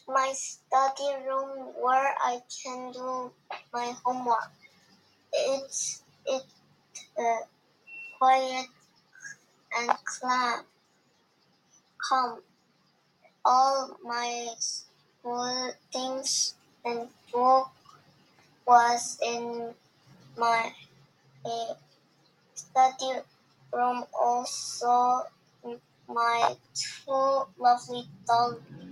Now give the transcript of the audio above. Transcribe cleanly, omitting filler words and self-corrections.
my study room where I can do my homework. It's quiet and calm. All my school things and book was in my study room. Also, my two lovely dogs